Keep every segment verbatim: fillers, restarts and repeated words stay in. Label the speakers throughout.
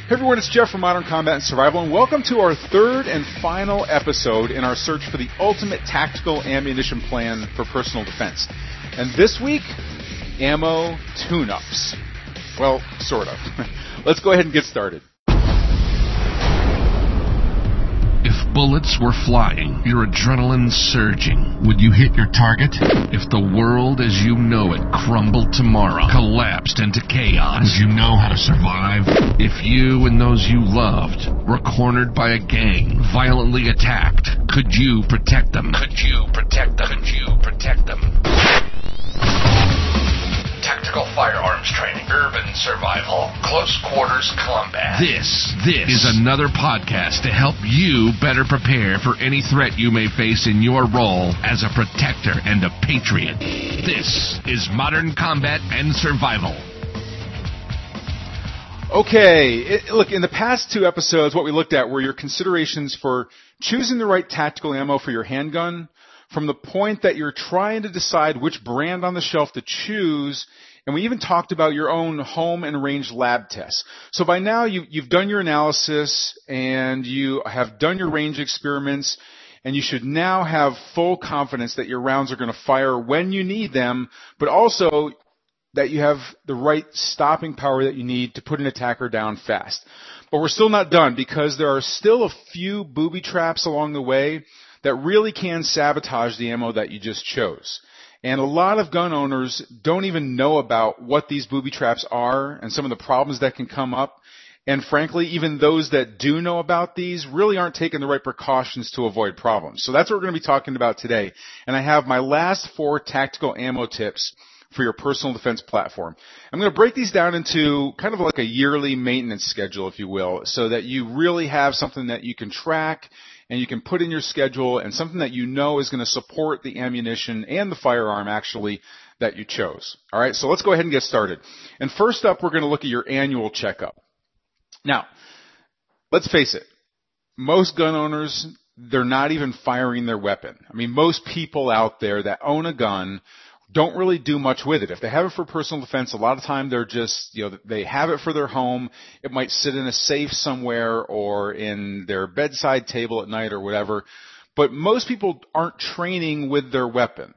Speaker 1: Hey everyone, it's Jeff from Modern Combat and Survival, and welcome to our third and final episode in our search for the ultimate tactical ammunition plan for personal defense. And this week, ammo tune-ups. Well, sort of. Let's go ahead and get started.
Speaker 2: If bullets were flying, your adrenaline surging, would you hit your target? If the world as you know it crumbled tomorrow, collapsed into chaos, would you know how to survive? If you and those you loved were cornered by a gang, violently attacked, could you protect them? Could you protect them? Could you protect them? Tactical firearms training, urban survival, close quarters combat. This, this is another podcast to help you better prepare for any threat you may face in your role as a protector and a patriot. This is Modern Combat and Survival.
Speaker 1: Okay, it, look, in the past two episodes, what we looked at were your considerations for choosing the right tactical ammo for your handgun, from the point that you're trying to decide which brand on the shelf to choose, and we even talked about your own home and range lab tests. So by now you, you've done your analysis and you have done your range experiments, and you should now have full confidence that your rounds are going to fire when you need them, but also that you have the right stopping power that you need to put an attacker down fast. But we're still not done, because there are still a few booby traps along the way that really can sabotage the ammo that you just chose. And a lot of gun owners don't even know about what these booby traps are and some of the problems that can come up. And frankly, even those that do know about these really aren't taking the right precautions to avoid problems. So that's what we're going to be talking about today. And I have my last four tactical ammo tips for your personal defense platform. I'm going to break these down into kind of like a yearly maintenance schedule, if you will, so that you really have something that you can track and you can put in your schedule, and something that you know is going to support the ammunition and the firearm actually that you chose. All right, so let's go ahead and get started. And first up, we're going to look at your annual checkup. Now, let's face it, most gun owners, they're not even firing their weapon. I mean, most people out there that own a gun don't really do much with it. If they have it for personal defense, a lot of time they're just, you know, they have it for their home. It might sit in a safe somewhere or in their bedside table at night or whatever. But most people aren't training with their weapon.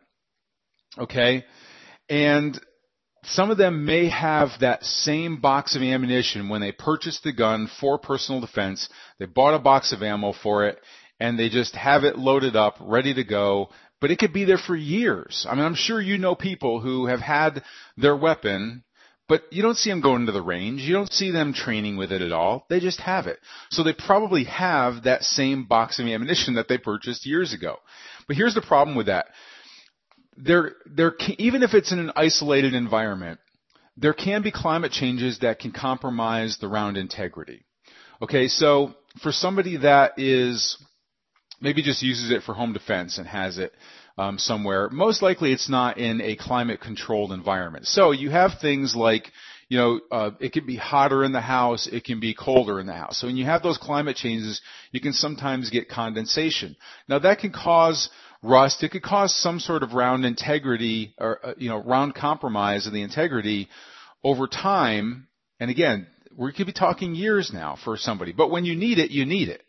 Speaker 1: Okay? And some of them may have that same box of ammunition when they purchased the gun for personal defense. They bought a box of ammo for it, and they just have it loaded up, ready to go. But it could be there for years. I mean, I'm sure you know people who have had their weapon, but you don't see them going into the range. You don't see them training with it at all. They just have it. So they probably have that same box of ammunition that they purchased years ago. But here's the problem with that. There, there, can, even if it's in an isolated environment, there can be climate changes that can compromise the round integrity. Okay, so for somebody that is maybe just uses it for home defense and has it um, somewhere, most likely it's not in a climate-controlled environment. So you have things like, you know, uh, it can be hotter in the house, it can be colder in the house. So when you have those climate changes, you can sometimes get condensation. Now that can cause rust, it could cause some sort of round integrity or, uh, you know, round compromise of the integrity over time. And again, we could be talking years now for somebody, but when you need it, you need it.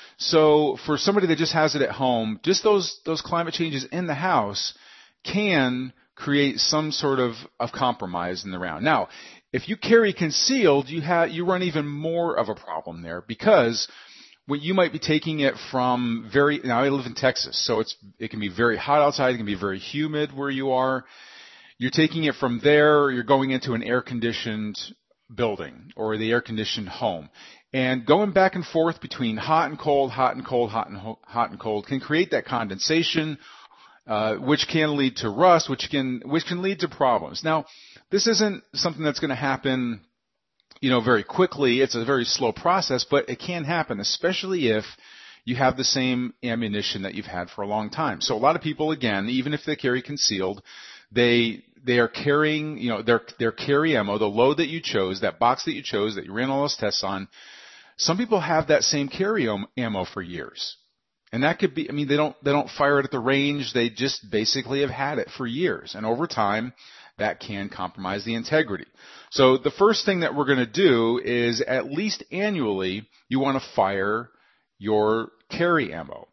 Speaker 1: So for somebody that just has it at home, just those those climate changes in the house can create some sort of, of compromise in the round. Now, if you carry concealed, you have you run even more of a problem there, because when you might be taking it from very now I live in Texas, so it's it can be very hot outside, it can be very humid where you are. You're taking it from there, you're going into an air-conditioned building or the air-conditioned home. And going back and forth between hot and cold, hot and cold, hot and ho- hot and cold can create that condensation, uh, which can lead to rust, which can which can lead to problems. Now, this isn't something that's going to happen, you know, very quickly. It's a very slow process, but it can happen, especially if you have the same ammunition that you've had for a long time. So a lot of people, again, even if they carry concealed, they they are carrying, you know, their their carry ammo, the load that you chose, that box that you chose, that you ran all those tests on. Some people have that same carry ammo for years. And that could be, I mean, they don't, they don't fire it at the range. They just basically have had it for years. And over time, that can compromise the integrity. So the first thing that we're going to do is at least annually, you want to fire your carry ammo.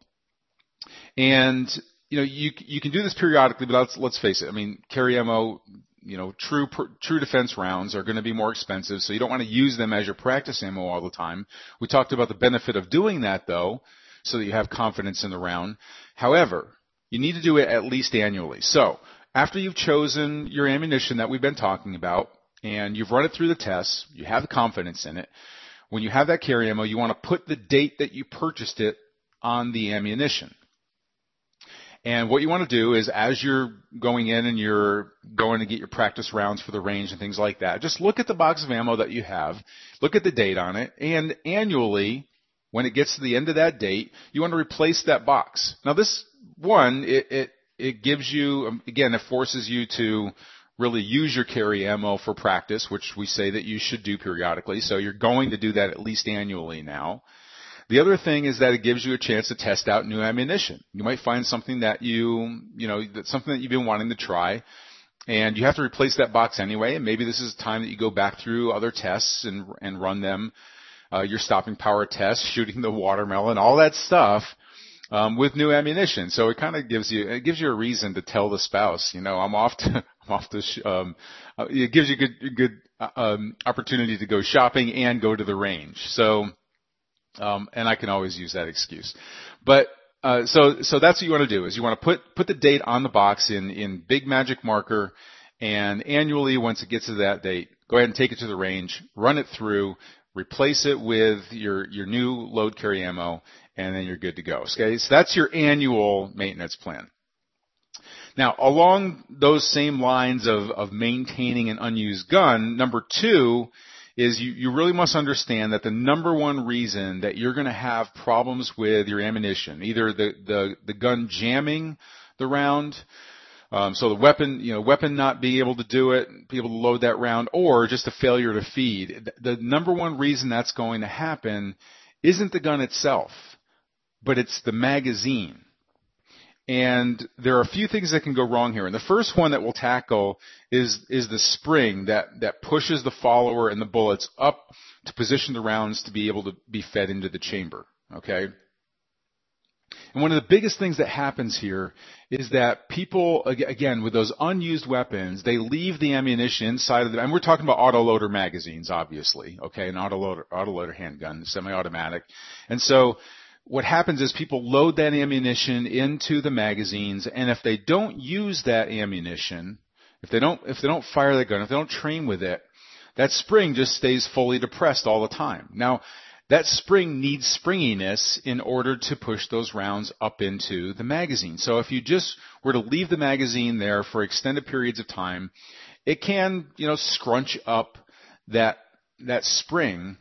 Speaker 1: And, you know, you, you can do this periodically, but let's, let's face it. I mean, carry ammo, you know, true, true defense rounds are going to be more expensive, so you don't want to use them as your practice ammo all the time. We talked about the benefit of doing that though, so that you have confidence in the round. However, you need to do it at least annually. So, after you've chosen your ammunition that we've been talking about, and you've run it through the tests, you have confidence in it, when you have that carry ammo, you want to put the date that you purchased it on the ammunition. And what you want to do is, as you're going in and you're going to get your practice rounds for the range and things like that, just look at the box of ammo that you have, look at the date on it, and annually, when it gets to the end of that date, you want to replace that box. Now this one, it, it, it gives you, again, it forces you to really use your carry ammo for practice, which we say that you should do periodically. So you're going to do that at least annually now. The other thing is that it gives you a chance to test out new ammunition. You might find something that you, you know, that's something that you've been wanting to try, and you have to replace that box anyway. And maybe this is a time that you go back through other tests and and run them, uh, your stopping power test, shooting the watermelon, all that stuff, um, with new ammunition. So it kind of gives you it gives you a reason to tell the spouse, you know, I'm off to I'm off to. Sh- um, uh, it gives you good good uh, um, opportunity to go shopping and go to the range. So. Um, and I can always use that excuse. But, uh, so, so that's what you want to do is you want to put, put the date on the box in, in big magic marker, and annually, once it gets to that date, go ahead and take it to the range, run it through, replace it with your, your new load carry ammo, and then you're good to go. Okay. So that's your annual maintenance plan. Now, along those same lines of, of maintaining an unused gun, number two is you, you really must understand that the number one reason that you're going to have problems with your ammunition, either the, the, the gun jamming the round, um, so the weapon, you know, weapon not being able to do it, be able to load that round, or just a failure to feed. The number one reason that's going to happen isn't the gun itself, but it's the magazine. And there are a few things that can go wrong here. And the first one that we'll tackle is, is the spring that, that pushes the follower and the bullets up to position the rounds to be able to be fed into the chamber. Okay? And one of the biggest things that happens here is that people, again, with those unused weapons, they leave the ammunition inside of them. And we're talking about autoloader magazines, obviously. Okay? An autoloader, autoloader handgun, semi-automatic. And so, what happens is people load that ammunition into the magazines, and if they don't use that ammunition, if they don't, if they don't fire the gun, if they don't train with it, that spring just stays fully depressed all the time. Now, that spring needs springiness in order to push those rounds up into the magazine. So if you just were to leave the magazine there for extended periods of time, it can, you know, scrunch up that, that spring,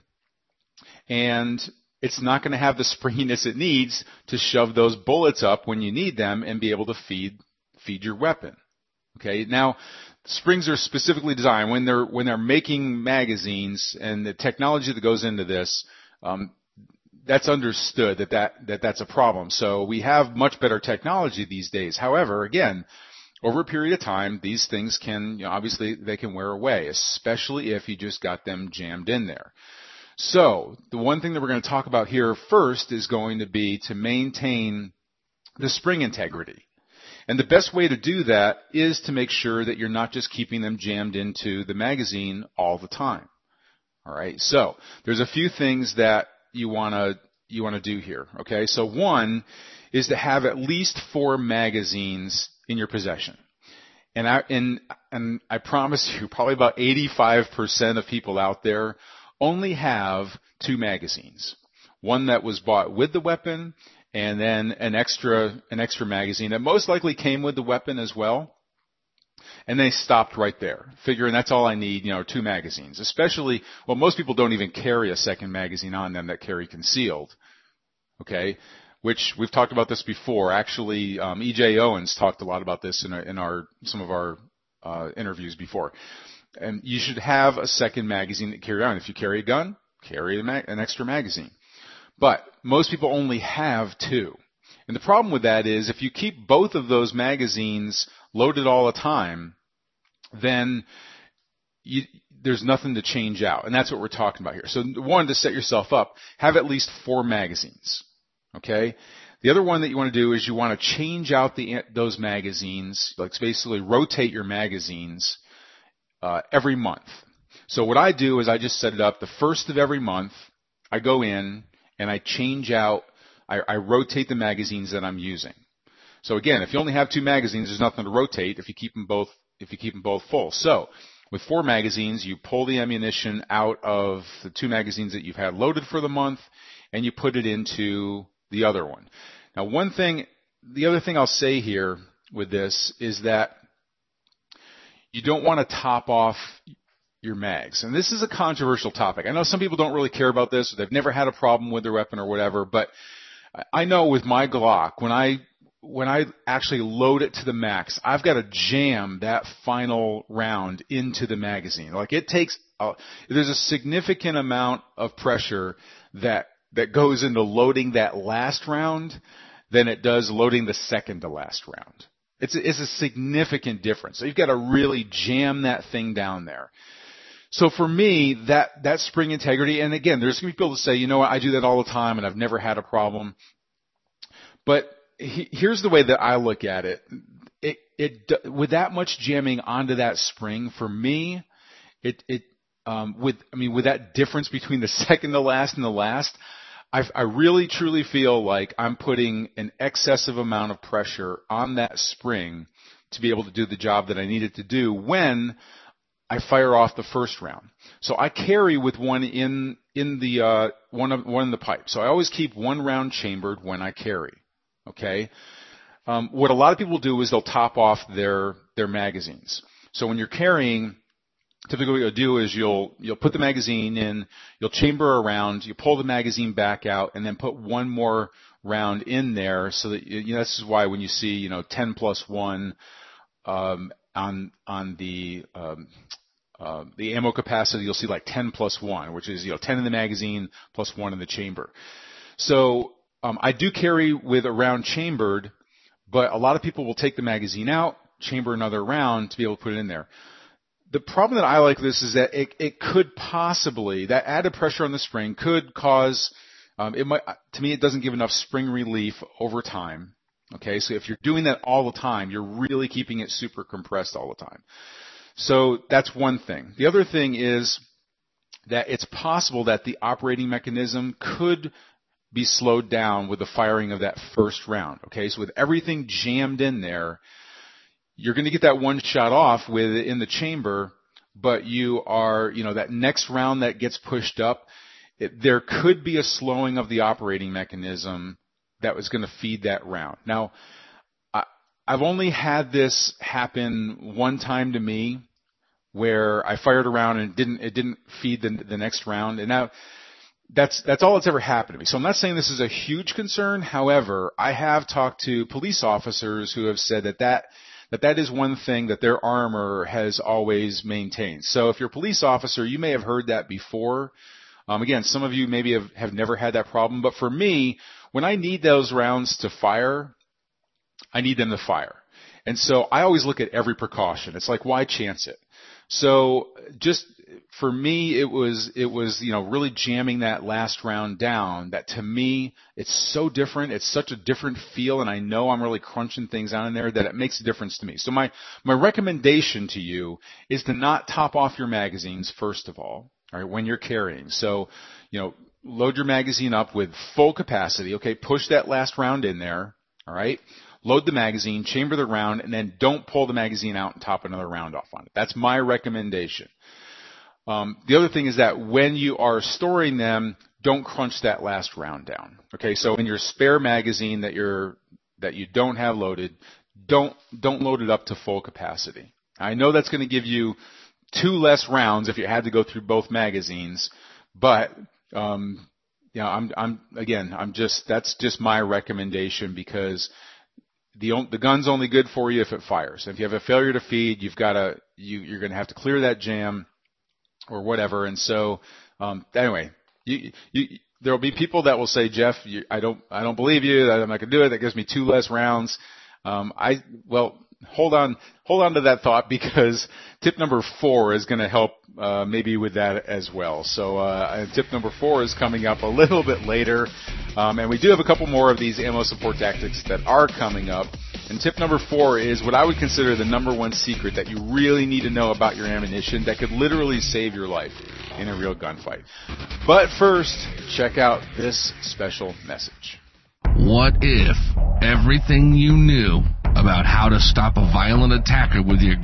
Speaker 1: and it's not going to have the springiness it needs to shove those bullets up when you need them and be able to feed feed your weapon. Okay. Now, springs are specifically designed when they're when they're making magazines, and the technology that goes into this, um, that's understood that, that that that's a problem. So we have much better technology these days. However, again, over a period of time, these things can, you know, obviously they can wear away, especially if you just got them jammed in there. So, the one thing that we're going to talk about here first is going to be to maintain the spring integrity. And the best way to do that is to make sure that you're not just keeping them jammed into the magazine all the time. All right. So, there's a few things that you want to you want to do here. Okay. So, one is to have at least four magazines in your possession. And I and and I promise you, probably about eighty-five percent of people out there only have two magazines. One that was bought with the weapon, and then an extra an extra magazine that most likely came with the weapon as well. And they stopped right there, figuring that's all I need, you know, two magazines. Especially, well, most people don't even carry a second magazine on them that carry concealed. Okay? Which we've talked about this before. Actually, um, E J Owens talked a lot about this in our, in our some of our uh, interviews before. And you should have a second magazine to carry on. If you carry a gun, carry a mag- an extra magazine. But most people only have two. And the problem with that is if you keep both of those magazines loaded all the time, then you, there's nothing to change out. And that's what we're talking about here. So one, to set yourself up, have at least four magazines. Okay? The other one that you want to do is you want to change out the those magazines, like basically rotate your magazines uh, every month. So what I do is I just set it up the first of every month. I go in and I change out, I, I rotate the magazines that I'm using. So again, if you only have two magazines, there's nothing to rotate if you keep them both if you keep them both full. So with four magazines, you pull the ammunition out of the two magazines that you've had loaded for the month, and you put it into the other one. Now, one thing, the other thing I'll say here with this is that you don't want to top off your mags. And this is a controversial topic. I know some people don't really care about this, or they've never had a problem with their weapon or whatever, but I know with my Glock, when I when I actually load it to the max, I've got to jam that final round into the magazine. Like it takes, a, there's a significant amount of pressure that that goes into loading that last round than it does loading the second to last round. It's a, it's a significant difference. So you've got to really jam that thing down there. So for me, that, that spring integrity, and again, there's going to be people that say, you know what, I do that all the time and I've never had a problem. But he, here's the way that I look at it. It, it, with that much jamming onto that spring, for me, it, it, um, with, I mean, with that difference between the second to last and the last, I, I really truly feel like I'm putting an excessive amount of pressure on that spring to be able to do the job that I need it to do when I fire off the first round. So I carry with one in, in the, uh, one of, one in the pipe. So I always keep one round chambered when I carry. Okay. Um, what a lot of people do is they'll top off their, their magazines. So when you're carrying, typically what you'll do is you'll, you'll put the magazine in, you'll chamber a round, you pull the magazine back out, and then put one more round in there so that, you know, this is why when you see, you know, ten plus one, um, on, on the, um, uh, the ammo capacity, you'll see like ten plus one, which is, you know, ten in the magazine plus one in the chamber. So, um, I do carry with a round chambered, but a lot of people will take the magazine out, chamber another round to be able to put it in there. The problem that I like this is that it, it could possibly, that added pressure on the spring could cause, um, it might, to me, it doesn't give enough spring relief over time. Okay, so if you're doing that all the time, you're really keeping it super compressed all the time. So that's one thing. The other thing is that it's possible that the operating mechanism could be slowed down with the firing of that first round. Okay, so with everything jammed in there, you're going to get that one shot off with in the chamber, but you are, you know, that next round that gets pushed up, it, there could be a slowing of the operating mechanism that was going to feed that round. Now, I, I've only had this happen one time to me where I fired around and it didn't, it didn't feed the, the next round. And now that's, that's all that's ever happened to me. So I'm not saying this is a huge concern. However, I have talked to police officers who have said that that, that that is one thing that their armor has always maintained. So if you're a police officer, you may have heard that before. Um, again, some of you maybe have, have never had that problem, but for me, when I need those rounds to fire, I need them to fire. And so I always look at every precaution. It's like, why chance it? So just for me, it was, it was, you know, really jamming that last round down that to me, it's so different. It's such a different feel. And I know I'm really crunching things out in there that it makes a difference to me. So my, my recommendation to you is to not top off your magazines, first of all, all right, when you're carrying. So, you know, load your magazine up with full capacity. Okay. Push that last round in there. All right. Load the magazine, chamber the round, and then don't pull the magazine out and top another round off on it. That's my recommendation. Um, the other thing is that when you are storing them, don't crunch that last round down. Okay, so in your spare magazine that you're that you don't have loaded, don't don't load it up to full capacity. I know that's going to give you two less rounds if you had to go through both magazines, but um, you know, I'm I'm again, I'm just that's just my recommendation because The, the gun's only good for you if it fires. If you have a failure to feed, you've got to, you, you're going to have to clear that jam or whatever. And so, um, anyway, you, you, there will be people that will say, Jeff, you, I don't, I don't believe you. I'm not going to do it. That gives me two less rounds. Um, I, well, hold on, hold on to that thought, because tip number four is going to help uh, maybe with that as well. So uh, tip number four is coming up a little bit later, um, and we do have a couple more of these ammo support tactics that are coming up. And tip number four is what I would consider the number one secret that you really need to know about your ammunition that could literally save your life in a real gunfight. But first, check out this special message.
Speaker 2: What if everything you knew about how to stop a violent attacker with your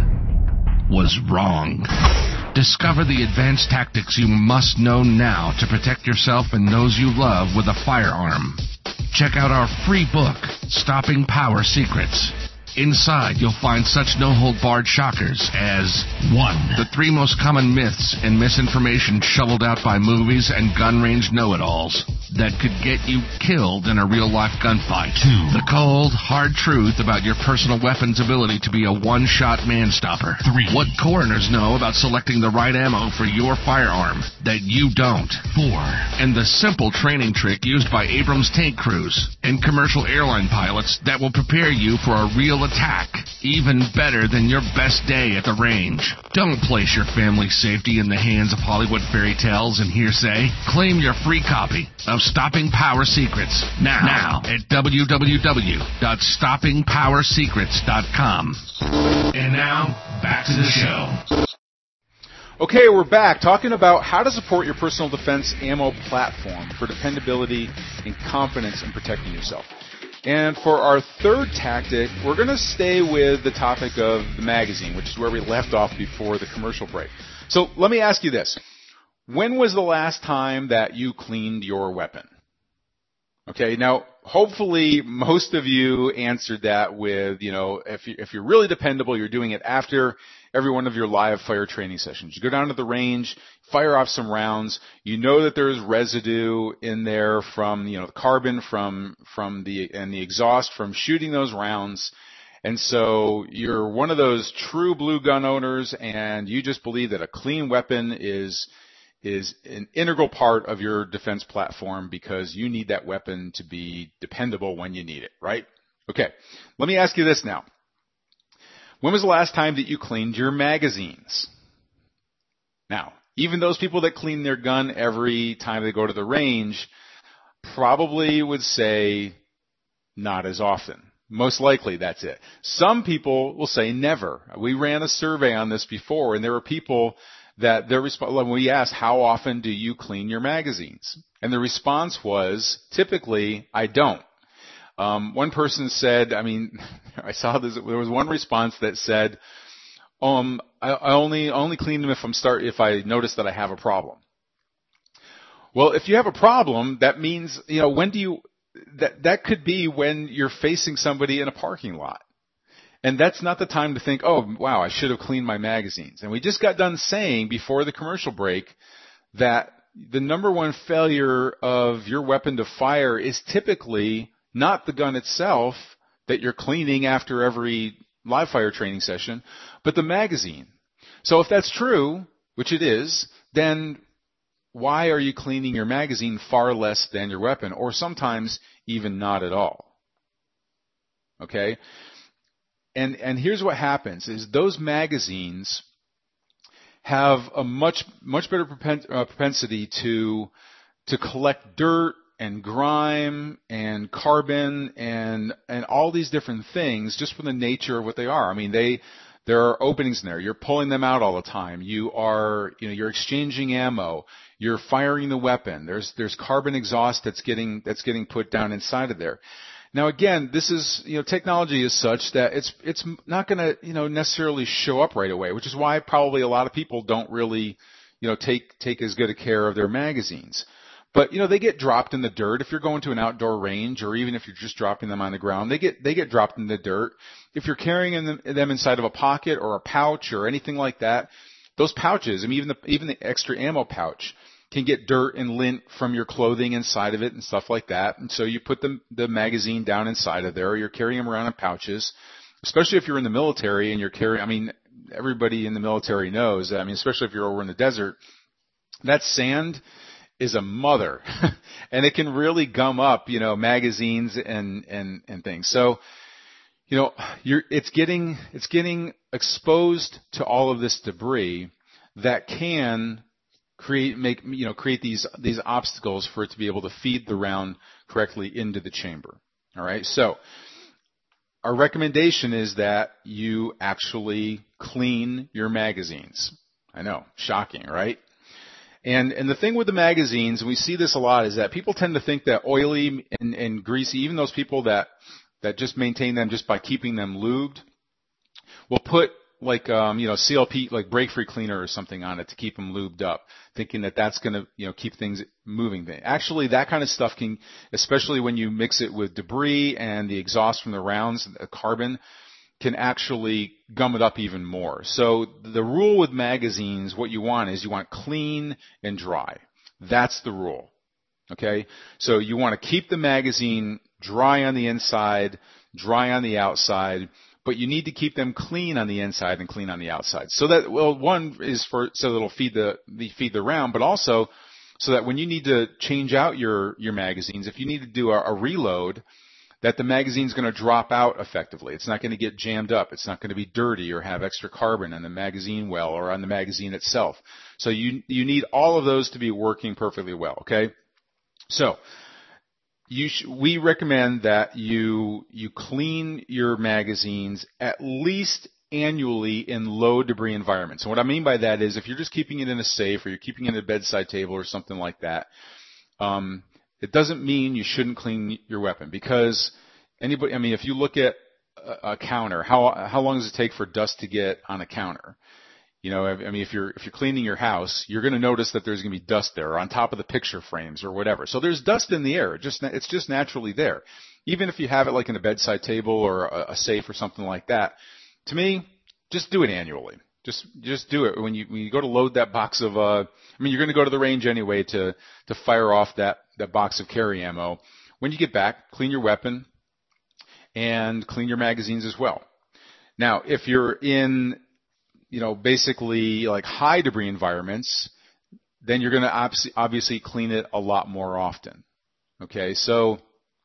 Speaker 2: gun was wrong? Discover the advanced tactics you must know now to protect yourself and those you love with a firearm. Check out our free book, Stopping Power Secrets. Inside, you'll find such no-hold-barred shockers as one. The three most common myths and misinformation shoveled out by movies and gun range know-it-alls that could get you killed in a real-life gunfight. Two. The cold, hard truth about your personal weapon's ability to be a one-shot man-stopper. Three. What coroners know about selecting the right ammo for your firearm that you don't. Four. And the simple training trick used by Abrams tank crews and commercial airline pilots that will prepare you for a real attack, even better than your best day at the range. Don't place your family's safety in the hands of Hollywood fairy tales and hearsay. Claim your free copy of Stopping Power Secrets now, now at w w w dot stopping power secrets dot com. And now, back to the show.
Speaker 1: Okay, we're back talking about how to support your personal defense ammo platform for dependability and confidence in protecting yourself. And for our third tactic, we're going to stay with the topic of the magazine, which is where we left off before the commercial break. So let me ask you this. When was the last time that you cleaned your weapon? Okay, now hopefully most of you answered that with, you know, if, you, if you're really dependable, you're doing it after every one of your live fire training sessions. You go down to the range, fire off some rounds. You know that there's residue in there from, you know, the carbon from, from the, and the exhaust from shooting those rounds. And so you're one of those true blue gun owners, and you just believe that a clean weapon is, is an integral part of your defense platform because you need that weapon to be dependable when you need it, right? Okay. Let me ask you this now. When was the last time that you cleaned your magazines? Now, even those people that clean their gun every time they go to the range probably would say not as often. Most likely that's it. Some people will say never. We ran a survey on this before, and there were people that their response, when we asked, how often do you clean your magazines? And the response was, typically, I don't. Um, one person said, I mean, I saw this, there was one response that said, um, I, I only, only clean them if I'm start, if I notice that I have a problem. Well, if you have a problem, that means, you know, when do you, that, that could be when you're facing somebody in a parking lot. And that's not the time to think, oh, wow, I should have cleaned my magazines. And we just got done saying before the commercial break that the number one failure of your weapon to fire is typically not the gun itself that you're cleaning after every live fire training session, but the magazine. So if that's true, which it is, then why are you cleaning your magazine far less than your weapon, or sometimes even not at all? Okay? And, and here's what happens is those magazines have a much, much better propensity to, to collect dirt and grime and carbon and, and all these different things just from the nature of what they are. I mean, they, there are openings in there. You're pulling them out all the time. You are, you know, you're exchanging ammo. You're firing the weapon. There's, there's carbon exhaust that's getting, that's getting put down inside of there. Now again, this is, you know, technology is such that it's, it's not going to, you know, necessarily show up right away, which is why probably a lot of people don't really, you know, take, take as good a care of their magazines. But, you know, they get dropped in the dirt. If you're going to an outdoor range, or even if you're just dropping them on the ground, they get, they get dropped in the dirt. If you're carrying them, them inside of a pocket or a pouch or anything like that, those pouches, I mean, even the, even the extra ammo pouch can get dirt and lint from your clothing inside of it and stuff like that. And so you put the, the magazine down inside of there, or you're carrying them around in pouches, especially if you're in the military and you're carrying, I mean, everybody in the military knows, I mean, especially if you're over in the desert, that sand is a mother and it can really gum up, you know, magazines and, and, and things. So, you know, you're, it's getting, it's getting exposed to all of this debris that can create, make, you know, create these, these obstacles for it to be able to feed the round correctly into the chamber. All right. So our recommendation is that you actually clean your magazines. I know, shocking, right? And and the thing with the magazines, and we see this a lot, is that people tend to think that oily and, and greasy, even those people that, that just maintain them just by keeping them lubed, will put like, um, you know, C L P, like brake-free cleaner or something on it to keep them lubed up, thinking that that's going to, you know, keep things moving. Actually, that kind of stuff can, especially when you mix it with debris and the exhaust from the rounds, the carbon, can actually gum it up even more. So the rule with magazines, what you want is you want clean and dry. That's the rule. Okay? So you want to keep the magazine dry on the inside, dry on the outside, but you need to keep them clean on the inside and clean on the outside. So that, well, one is for, so that it'll feed the, the feed the round, but also so that when you need to change out your, your magazines, if you need to do a, a reload, that the magazine's going to drop out effectively. It's not going to get jammed up. It's not going to be dirty or have extra carbon on the magazine well or on the magazine itself. So you, you need all of those to be working perfectly well, okay? So, you sh- we recommend that you, you clean your magazines at least annually in low debris environments. And what I mean by that is if you're just keeping it in a safe or you're keeping it in a bedside table or something like that, um, it doesn't mean you shouldn't clean your weapon, because anybody, I mean, if you look at a, a counter, how how long does it take for dust to get on a counter? You know, I mean, if you're if you're cleaning your house, you're going to notice that there's going to be dust there, or on top of the picture frames or whatever. So there's dust in the air. It just it's just naturally there. Even if you have it like in a bedside table or a, a safe or something like that, to me, just do it annually. Just just do it when you when you go to load that box of uh I mean, you're going to go to the range anyway to to fire off that that box of carry ammo. When you get back, clean your weapon and clean your magazines as well. Now, if you're in, you know, basically like high debris environments, then you're going to obviously, obviously clean it a lot more often. Okay, so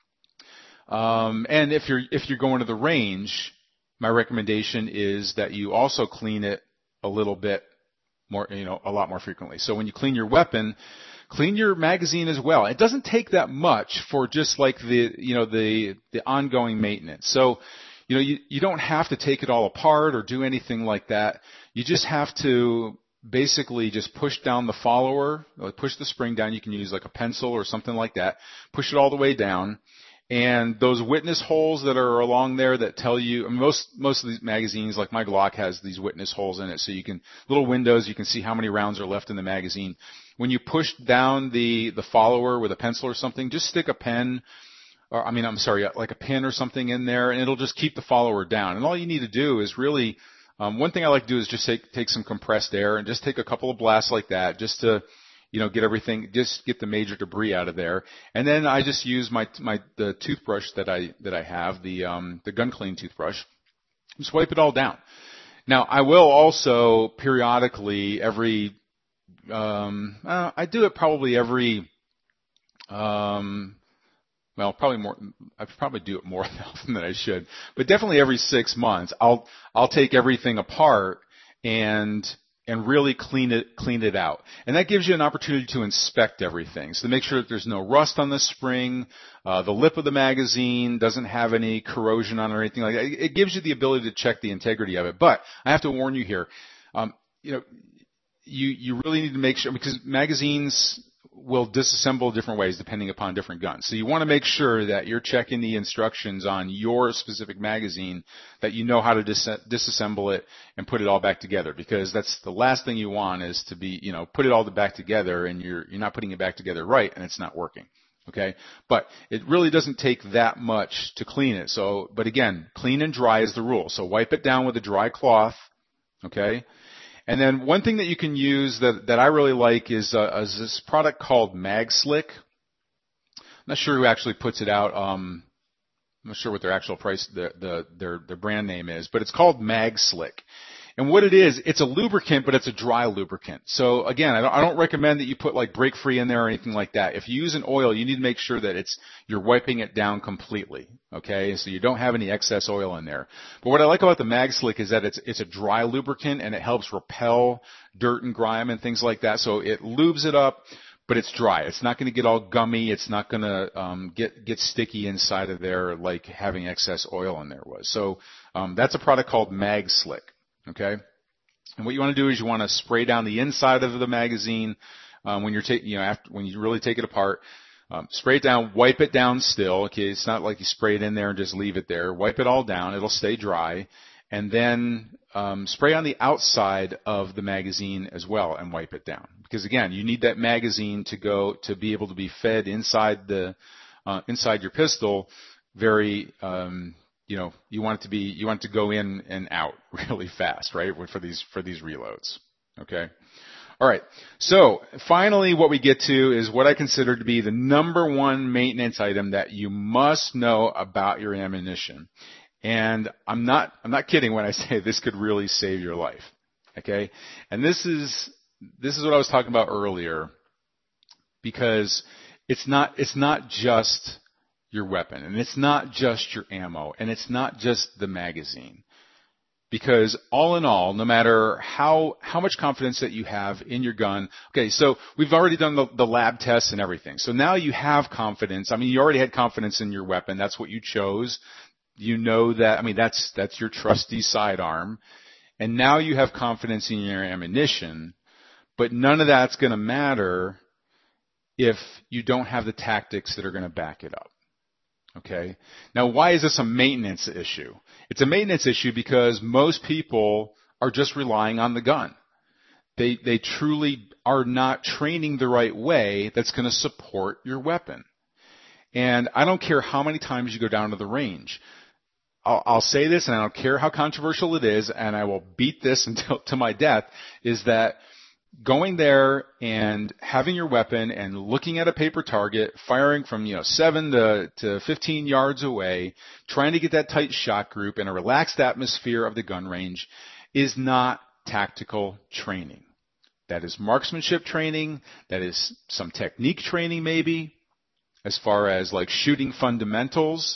Speaker 1: um, and if you're if you're going to the range, my recommendation is that you also clean it a little bit more, you know, a lot more frequently. So when you clean your weapon, clean your magazine as well. It doesn't take that much for just like the, you know, the, the ongoing maintenance. So, you know, you, you don't have to take it all apart or do anything like that. You just have to basically just push down the follower, like push the spring down. You can use like a pencil or something like that. Push it all the way down. And those witness holes that are along there that tell you, I mean, most, most of these magazines, like my Glock has these witness holes in it, so you can, little windows, you can see how many rounds are left in the magazine. When you push down the, the follower with a pencil or something, just stick a pen, or I mean, I'm sorry, like a pin or something in there, and it'll just keep the follower down. And all you need to do is really, um, one thing I like to do is just take, take some compressed air and just take a couple of blasts like that, just to, you know, get everything, just get the major debris out of there. And then I just use my, my, the toothbrush that I, that I have, the, um, the gun clean toothbrush. Just wipe it all down. Now, I will also periodically every, um, uh, I do it probably every, um, well, probably more, I probably do it more often than I should, but definitely every six months, I'll, I'll take everything apart and, and really clean it, clean it out. And that gives you an opportunity to inspect everything. So to make sure that there's no rust on the spring, uh, the lip of the magazine doesn't have any corrosion on it or anything like that. It gives you the ability to check the integrity of it. But I have to warn you here, um, you know, you, you really need to make sure, because magazines will disassemble different ways depending upon different guns. So you want to make sure that you're checking the instructions on your specific magazine, that you know how to dis- disassemble it and put it all back together, because that's the last thing you want is to be, you know, put it all back together and you're, you're not putting it back together right and it's not working. Okay. But it really doesn't take that much to clean it. So, but again, clean and dry is the rule. So wipe it down with a dry cloth. Okay. And then one thing that you can use that, that I really like is, uh, is this product called MagSlick. I'm not sure who actually puts it out. Um, I'm not sure what their actual price, the, the, their, their brand name is, but it's called MagSlick. And what it is, it's a lubricant, but it's a dry lubricant. So again, I don't, I don't recommend that you put like Break Free in there or anything like that. If you use an oil, you need to make sure that it's, you're wiping it down completely. Okay. So you don't have any excess oil in there. But what I like about the MagSlick is that it's, it's a dry lubricant and it helps repel dirt and grime and things like that. So it lubes it up, but it's dry. It's not going to get all gummy. It's not going to, um, get, get sticky inside of there like having excess oil in there was. So, um, that's a product called MagSlick. Okay, and what you want to do is you want to spray down the inside of the magazine um, when you're taking, you know, after when you really take it apart. Um, spray it down, wipe it down still. Okay, it's not like you spray it in there and just leave it there. Wipe it all down; it'll stay dry, and then um, spray on the outside of the magazine as well and wipe it down. Because again, you need that magazine to go to be able to be fed inside the uh, inside your pistol very. Um, You know, you want it to be, you want it to go in and out really fast, right? For these, for these reloads. Okay. All right. So finally what we get to is what I consider to be the number one maintenance item that you must know about your ammunition. And I'm not, I'm not kidding when I say this could really save your life. Okay. And this is, this is what I was talking about earlier because it's not, it's not just your weapon, and it's not just your ammo, and it's not just the magazine. Because all in all, no matter how how much confidence that you have in your gun, okay, so we've already done the, the lab tests and everything. So now you have confidence. I mean, you already had confidence in your weapon. That's what you chose. You know that, I mean, that's that's your trusty sidearm. And now you have confidence in your ammunition, but none of that's going to matter if you don't have the tactics that are going to back it up. Okay. Now, why is this a maintenance issue? It's a maintenance issue because most people are just relying on the gun. They, they truly are not training the right way that's going to support your weapon. And I don't care how many times you go down to the range. I'll, I'll say this, and I don't care how controversial it is, and I will beat this until to my death, is that going there and having your weapon and looking at a paper target, firing from, you know, seven to, to fifteen yards away, trying to get that tight shot group in a relaxed atmosphere of the gun range is not tactical training. That is marksmanship training. That is some technique training maybe, as far as like shooting fundamentals.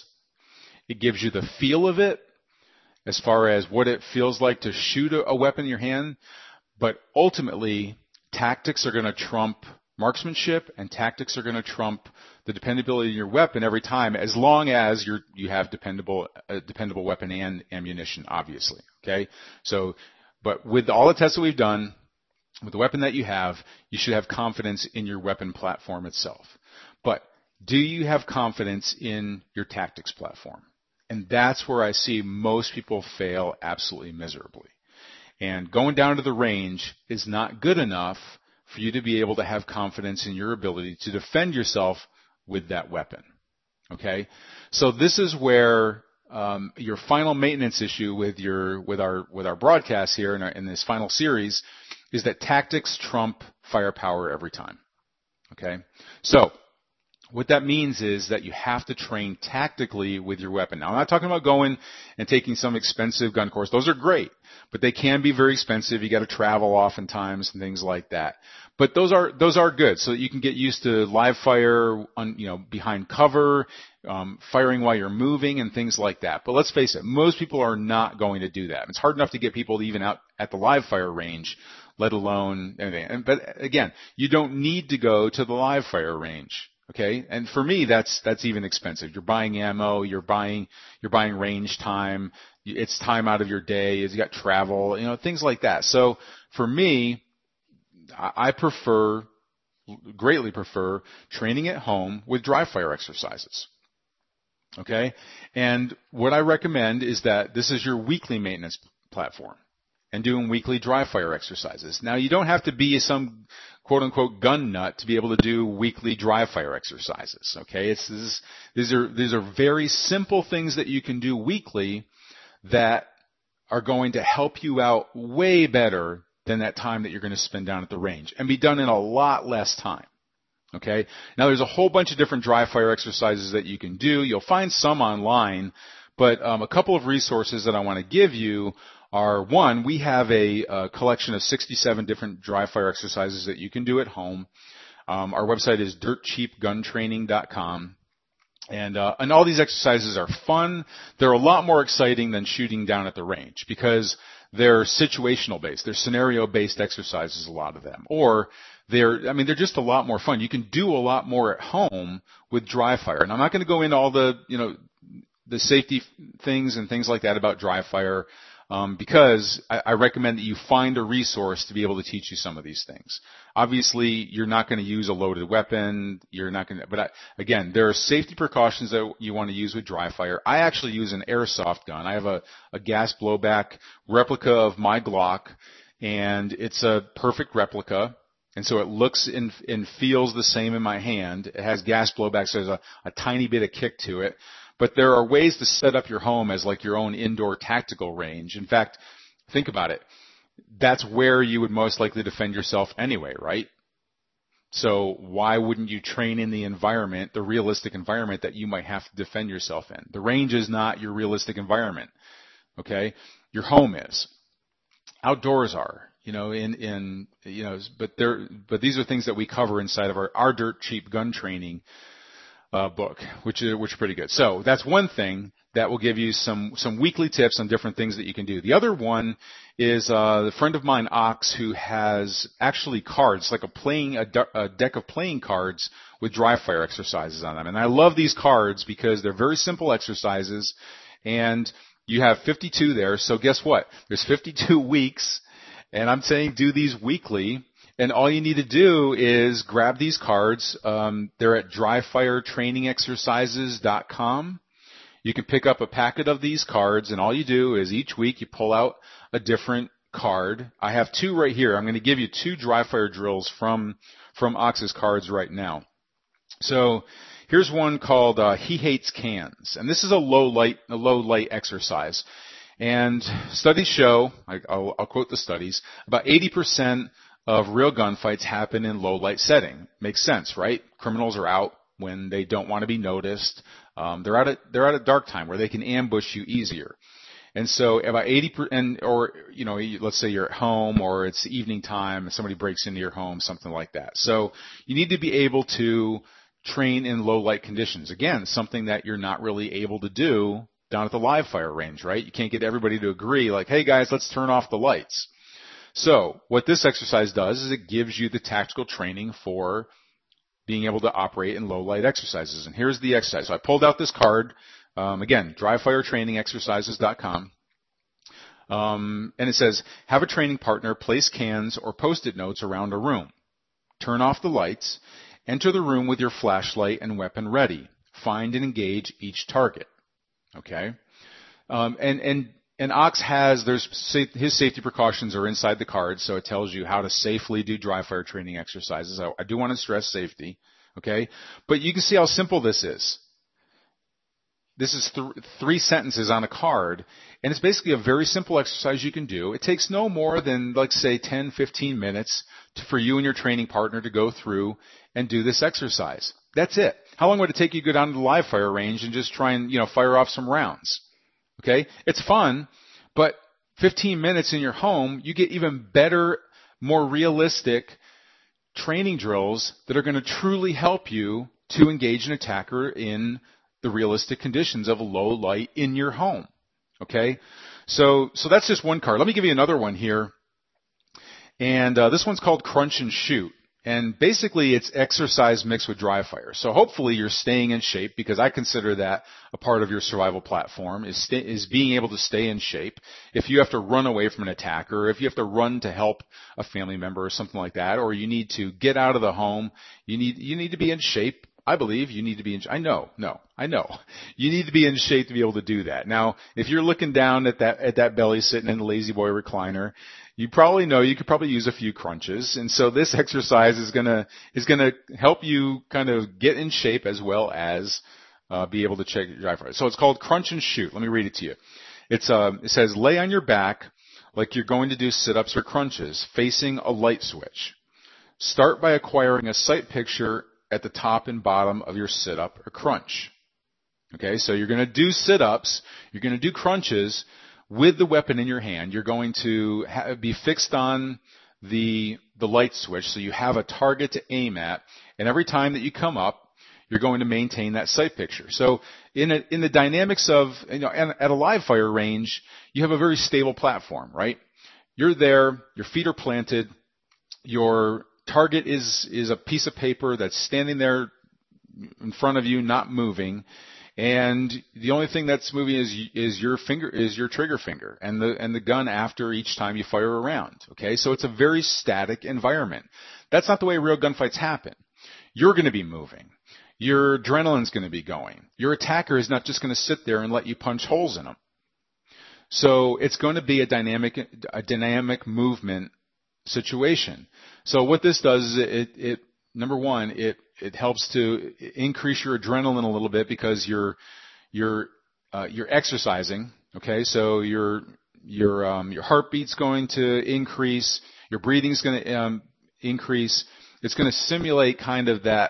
Speaker 1: It gives you the feel of it as far as what it feels like to shoot a, a weapon in your hand. But ultimately, tactics are going to trump marksmanship, and tactics are going to trump the dependability of your weapon every time, as long as you're, you have dependable, a dependable weapon and ammunition, obviously. Okay? So, but with all the tests that we've done, with the weapon that you have, you should have confidence in your weapon platform itself. But do you have confidence in your tactics platform? And that's where I see most people fail absolutely miserably. And going down to the range is not good enough for you to be able to have confidence in your ability to defend yourself with that weapon. Okay? So this is where um, your final maintenance issue with your with our with our broadcast here in, our, in this final series is that tactics trump firepower every time. Okay? So what that means is that you have to train tactically with your weapon. Now, I'm not talking about going and taking some expensive gun course. Those are great, but they can be very expensive. You got to travel oftentimes and things like that. But those are those are good, so that you can get used to live fire, on, you know, behind cover, um, firing while you're moving, and things like that. But let's face it, most people are not going to do that. It's hard enough to get people even out at the live fire range, let alone anything. But again, you don't need to go to the live fire range. Okay, and for me, that's that's even expensive. You're buying ammo, you're buying you're buying range time. It's time out of your day. You got travel, you know, things like that. So for me, I prefer, greatly prefer, training at home with dry fire exercises. Okay, and what I recommend is that this is your weekly maintenance platform, and doing weekly dry fire exercises. Now, you don't have to be some quote-unquote gun nut to be able to do weekly dry fire exercises. Okay, it's this is, these are these are very simple things that you can do weekly that are going to help you out way better than that time that you're going to spend down at the range, and be done in a lot less time. Okay, now there's a whole bunch of different dry fire exercises that you can do. You'll find some online, but um, a couple of resources that I want to give you are, one, we have a, a collection of sixty-seven different dry fire exercises that you can do at home. Um, our website is dirt cheap gun training dot com. And, uh, and all these exercises are fun. They're a lot more exciting than shooting down at the range because they're situational based. They're scenario based exercises, a lot of them. Or they're, I mean, they're just a lot more fun. You can do a lot more at home with dry fire. And I'm not going to go into all the, you know, the safety things and things like that about dry fire. Um, because I, I recommend that you find a resource to be able to teach you some of these things. Obviously, you're not going to use a loaded weapon. You're not going to, but I, again, there are safety precautions that you want to use with dry fire. I actually use an airsoft gun. I have a, a gas blowback replica of my Glock, and it's a perfect replica. And so it looks and, and feels the same in my hand. It has gas blowback, so there's a, a tiny bit of kick to it. But there are ways to set up your home as like your own indoor tactical range. In fact, think about it. That's where you would most likely defend yourself anyway, right? So why wouldn't you train in the environment, the realistic environment that you might have to defend yourself in? The range is not your realistic environment, okay? Your home is. Outdoors are, you know, in, in, you know, but there, but these are things that we cover inside of our, our Dirt Cheap Gun Training Uh, book, which is which is pretty good. So that's one thing that will give you some some weekly tips on different things that you can do. The other one is uh, a friend of mine, Ox, who has actually cards, like a playing a, de- a deck of playing cards with dry fire exercises on them. And I love these cards because they're very simple exercises, and you have fifty-two there. So guess what? There's fifty-two weeks, and I'm saying do these weekly. And all you need to do is grab these cards. Um, they're at dry fire training exercises dot com. You can pick up a packet of these cards, and all you do is each week you pull out a different card. I have two right here. I'm going to give you two dry fire drills from from Ox's cards right now. So here's one called uh, He Hates Cans, and this is a low light a low light exercise. And studies show, I, I'll, I'll quote the studies, about eighty percent of real gunfights happen in low light setting. Makes sense, right? Criminals are out when they don't want to be noticed. Um, they're out at they're out at dark time where they can ambush you easier. And so about eighty percent, or you know, let's say you're at home or it's evening time and somebody breaks into your home, something like that. So you need to be able to train in low light conditions. Again, something that you're not really able to do down at the live fire range, right? You can't get everybody to agree like, hey guys, let's turn off the lights. So what this exercise does is it gives you the tactical training for being able to operate in low light exercises. And here's the exercise. So I pulled out this card, um, again, dry fire training exercises dot com. Um, and it says, have a training partner place cans or post-it notes around a room. Turn off the lights. Enter the room with your flashlight and weapon ready. Find and engage each target. Okay? Um, and, and, And Ox has, there's, his safety precautions are inside the card, so it tells you how to safely do dry fire training exercises. I, I do want to stress safety, okay? But you can see how simple this is. This is th- three sentences on a card, and it's basically a very simple exercise you can do. It takes no more than, like, say, ten, fifteen minutes to, for you and your training partner to go through and do this exercise. That's it. How long would it take you to go down to the live fire range and just try and, you know, fire off some rounds? Okay, it's fun, but fifteen minutes in your home, you get even better, more realistic training drills that are going to truly help you to engage an attacker in the realistic conditions of low light in your home. Okay, so so that's just one card. Let me give you another one here, and uh, this one's called Crunch and Shoot. And basically, it's exercise mixed with dry fire. So hopefully you're staying in shape, because I consider that a part of your survival platform is sta- is being able to stay in shape. If you have to run away from an attacker, or if you have to run to help a family member or something like that, or you need to get out of the home, you need you need to be in shape. I believe you need to be in. I know, no, I know. You need to be in shape to be able to do that. Now, if you're looking down at that at that belly sitting in the lazy boy recliner, you probably know you could probably use a few crunches. And so this exercise is gonna is gonna help you kind of get in shape as well as uh, be able to check your dry fire. So it's called Crunch and Shoot. Let me read it to you. It's uh, it says lay on your back like you're going to do sit-ups or crunches, facing a light switch. Start by acquiring a sight picture at the top and bottom of your sit-up or crunch. Okay, so you're going to do sit-ups, you're going to do crunches. with the weapon in your hand, you're going to ha- be fixed on the the light switch, so you have a target to aim at, and every time that you come up, you're going to maintain that sight picture. So in a, in the dynamics of, you know, at a live fire range, you have a very stable platform, right? You're there, your feet are planted, your target is is a piece of paper that's standing there in front of you, not moving. And the only thing that's moving is is your finger, is your trigger finger, and the and the gun after each time you fire a round. Okay, so it's a very static environment. That's not the way real gunfights happen. You're going to be moving. Your adrenaline's going to be going. Your attacker is not just going to sit there and let you punch holes in them. So it's going to be a dynamic a dynamic movement situation. So what this does is it it number one it It helps to increase your adrenaline a little bit because you're you're uh, you're exercising. Okay, so your your um, your heartbeat's going to increase. Your breathing's going to um, increase. It's going to simulate kind of that.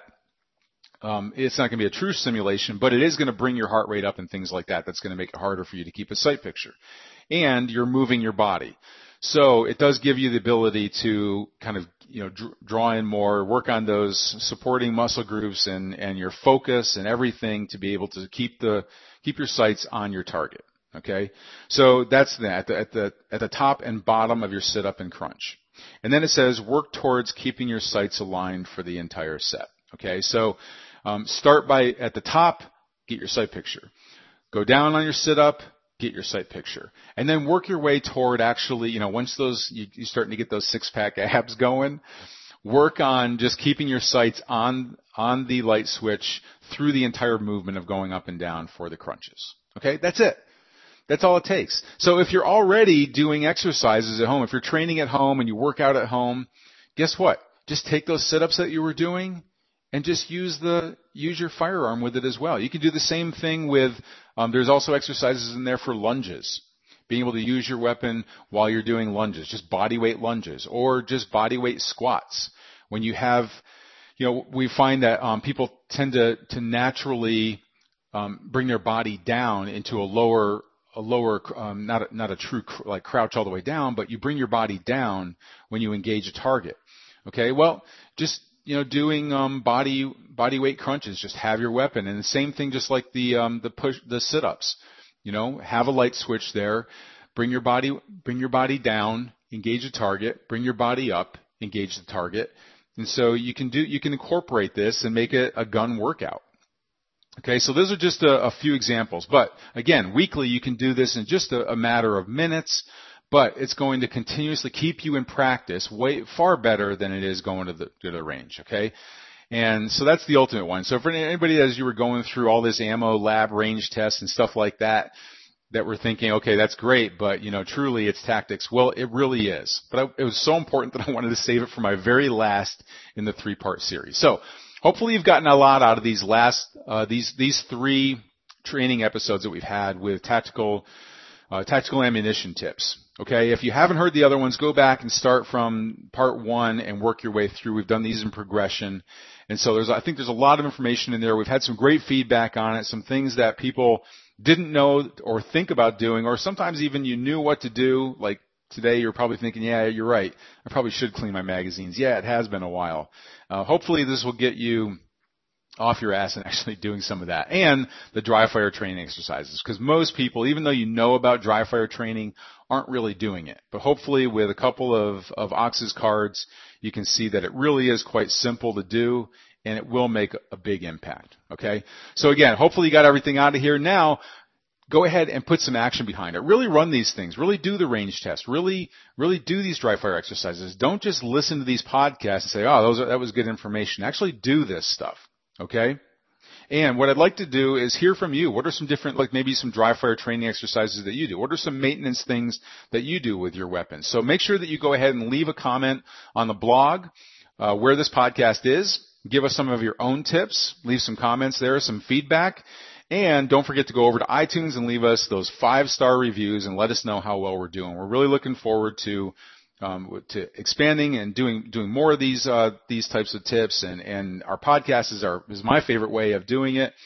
Speaker 1: Um, it's not going to be a true simulation, but it is going to bring your heart rate up and things like that. That's going to make it harder for you to keep a sight picture, and you're moving your body. So it does give you the ability to kind of, you know, dr- draw in more, work on those supporting muscle groups and, and your focus and everything to be able to keep the, keep your sights on your target. Okay. So that's that at the, at the top and bottom of your sit up and crunch. And then it says work towards keeping your sights aligned for the entire set. Okay. So, um, start by at the top, get your sight picture. Go down on your sit up, get your sight picture, and then work your way toward actually, you know, once those, you, you're starting to get those six pack abs going, work on just keeping your sights on, on the light switch through the entire movement of going up and down for the crunches. Okay. That's it. That's all it takes. So if you're already doing exercises at home, if you're training at home and you work out at home, guess what? Just take those sit-ups that you were doing and just use the use your firearm with it as well. You can do the same thing with, um, there's also exercises in there for lunges. Being able to use your weapon while you're doing lunges, just body weight lunges, or just body weight squats. When you have, you know, we find that um, people tend to, to naturally um, bring their body down into a lower, a lower, um, not a, not a true cr- like crouch all the way down, but you bring your body down when you engage a target. Okay, well, just you know, doing um, body body weight crunches, just have your weapon, and the same thing, just like the um, the push the sit-ups. You know, have a light switch there. Bring your body bring your body down, engage the target. Bring your body up, engage the target. And so you can do you can incorporate this and make it a gun workout. Okay, so those are just a, a few examples. But again, weekly you can do this in just a, a matter of minutes. But it's going to continuously keep you in practice way far better than it is going to the, to the range, okay? And so that's the ultimate one. So for anybody, as you were going through all this ammo lab range tests and stuff like that, that were thinking, okay, that's great, but, you know, truly it's tactics. Well, it really is. But I, it was so important that I wanted to save it for my very last in the three-part series. So hopefully you've gotten a lot out of these last, uh, these, these three training episodes that we've had with tactical, uh, tactical ammunition tips. Okay, if you haven't heard the other ones, go back and start from part one and work your way through. We've done these in progression. And so there's, I think there's a lot of information in there. We've had some great feedback on it, some things that people didn't know or think about doing, or sometimes even you knew what to do. Like today, you're probably thinking, yeah, you're right. I probably should clean my magazines. Yeah, it has been a while. Uh, hopefully this will get you off your ass and actually doing some of that. And the dry fire training exercises. Because most people, even though you know about dry fire training, aren't really doing it. But hopefully with a couple of, of Ox's cards, you can see that it really is quite simple to do and it will make a big impact. Okay? So again, hopefully you got everything out of here. Now, go ahead and put some action behind it. Really run these things. Really do the range test. Really, really do these dry fire exercises. Don't just listen to these podcasts and say, oh, those are, that was good information. Actually do this stuff. Okay? And what I'd like to do is hear from you. What are some different, like maybe some dry fire training exercises that you do? What are some maintenance things that you do with your weapons? So make sure that you go ahead and leave a comment on the blog uh, where this podcast is. Give us some of your own tips. Leave some comments there, some feedback. And don't forget to go over to iTunes and leave us those five-star reviews and let us know how well we're doing. We're really looking forward to Um, to expanding and doing doing more of these uh, these types of tips, and, and our podcast is our is my favorite way of doing it.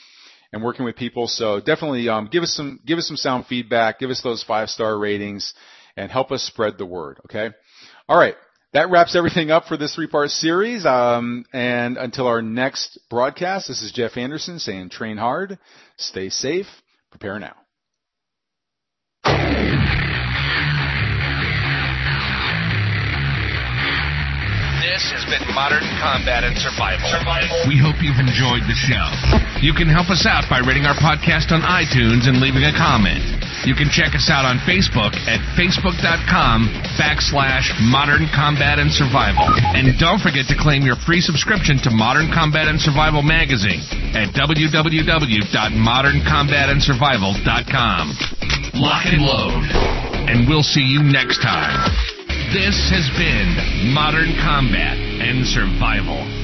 Speaker 1: and working with people. So definitely um, give us some give us some sound feedback, give us those five-star ratings, and help us spread the word, okay? All right. That wraps everything up for this three-part series. Um, and until our next broadcast, this is Jeff Anderson saying train hard, stay safe, prepare now.
Speaker 2: This has been Modern Combat and Survival. Survival. We hope you've enjoyed the show. You can help us out by rating our podcast on iTunes and leaving a comment. You can check us out on Facebook at facebook.com backslash Modern Combat and Survival. And don't forget to claim your free subscription to Modern Combat and Survival magazine at w w w dot modern combat and survival dot com. Lock and load. And we'll see you next time. This has been Modern Combat and Survival.